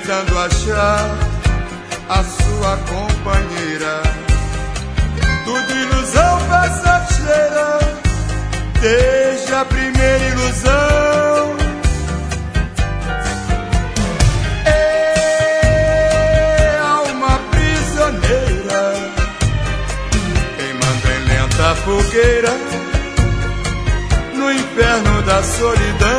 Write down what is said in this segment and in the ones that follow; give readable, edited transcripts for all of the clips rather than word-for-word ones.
tentando achar a sua companheira. Tudo ilusão passageira, desde a primeira ilusão. É alma prisioneira, queimando em lenta fogueira, no inferno da solidão,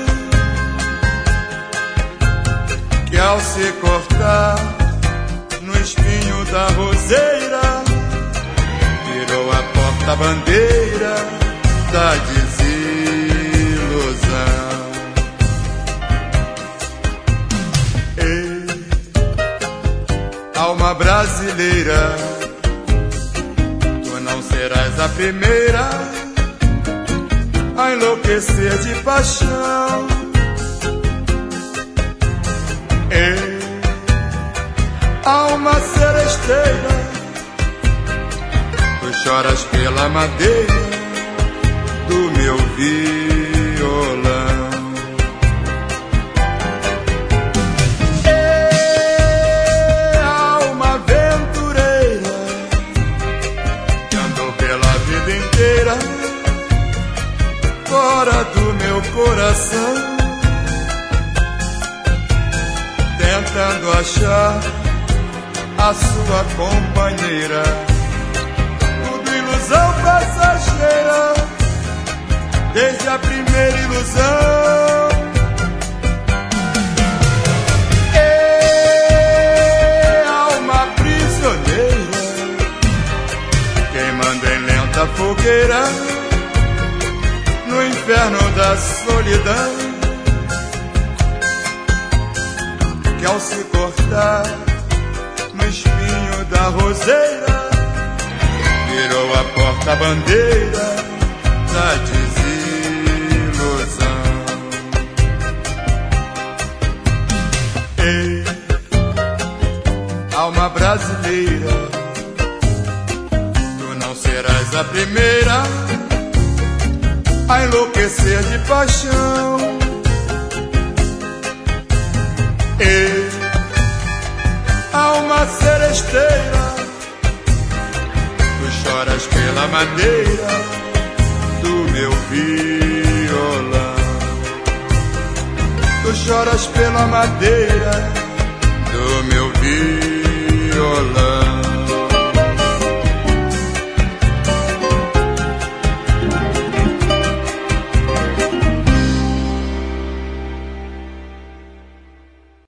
que ao se cortar no espinho da roseira, virou a porta-bandeira da desilusão. Ei, alma brasileira, tu não serás a primeira a enlouquecer de paixão. Ei, alma seresteira, tu choras pela madeira do meu violão. Ei, alma aventureira, que andou pela vida inteira fora do meu coração, tentando achar a sua companheira. Tudo ilusão passageira, desde a primeira ilusão. Ei, alma prisioneira, queimando em lenta fogueira, no inferno da solidão, que ao se cortar no espinho da roseira, virou a porta-bandeira da desilusão. Ei, alma brasileira, tu não serás a primeira a enlouquecer de paixão. Ei, alma seresteira, tu choras pela madeira do meu violão. Tu choras pela madeira do meu violão.